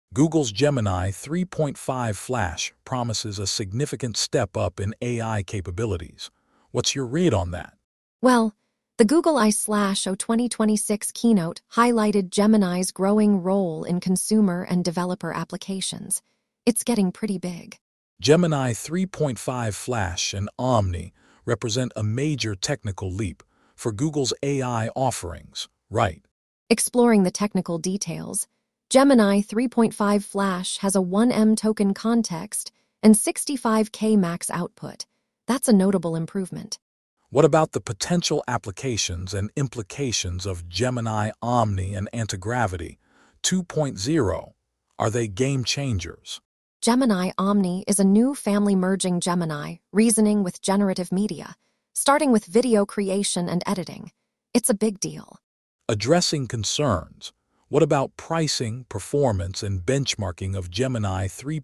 Google's Gemini 3.5 Flash promises a significant step up in AI capabilities. What's your read on that? Well, the Google I/O 2026 keynote highlighted Gemini's growing role in consumer and developer applications. It's getting pretty big. Gemini 3.5 Flash and Omni represent a major technical leap for Google's AI offerings, right? Exploring the technical details, Gemini 3.5 Flash has a 1M token context and 65K max output. That's a notable improvement. What about the potential applications and implications of Gemini Omni and Antigravity 2.0? Are they game changers? Gemini Omni is a new family-merging Gemini, reasoning with generative media, starting with video creation and editing. It's a big deal. Addressing concerns, what about pricing, performance, and benchmarking of Gemini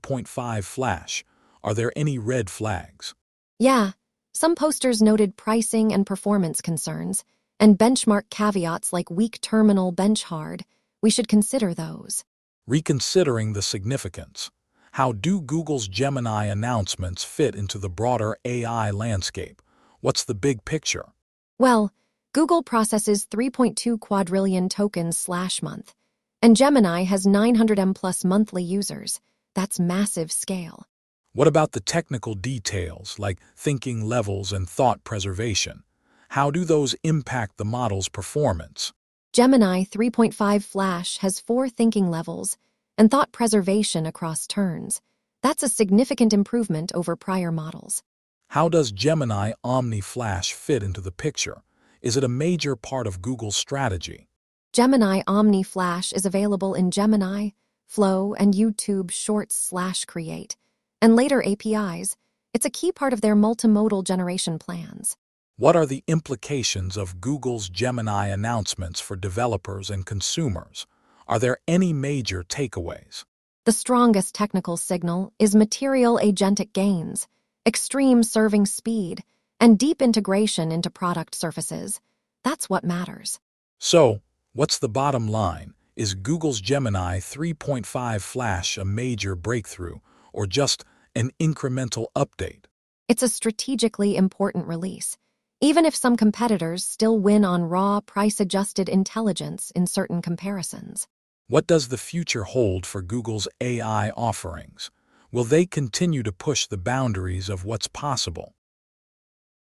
3.5 Flash? Are there any red flags? Yeah, some posters noted pricing and performance concerns, and benchmark caveats like weak terminal bench hard. We should consider those. Reconsidering the significance. How do Google's Gemini announcements fit into the broader AI landscape? What's the big picture? Well, Google processes 3.2 quadrillion tokens/month, and Gemini has 900M plus monthly users. That's massive scale. What about the technical details like thinking levels and thought preservation? How do those impact the model's performance? Gemini 3.5 Flash has 4 thinking levels and thought preservation across turns. That's a significant improvement over prior models. How does Gemini Omni Flash fit into the picture? Is it a major part of Google's strategy? Gemini Omni Flash is available in Gemini, Flow, and YouTube Shorts/Create, and later APIs. It's a key part of their multimodal generation plans. What are the implications of Google's Gemini announcements for developers and consumers? Are there any major takeaways? The strongest technical signal is material agentic gains, extreme serving speed, and deep integration into product surfaces. That's what matters. So, what's the bottom line? Is Google's Gemini 3.5 Flash a major breakthrough or just an incremental update? It's a strategically important release, even if some competitors still win on raw, price-adjusted intelligence in certain comparisons. What does the future hold for Google's AI offerings? Will they continue to push the boundaries of what's possible?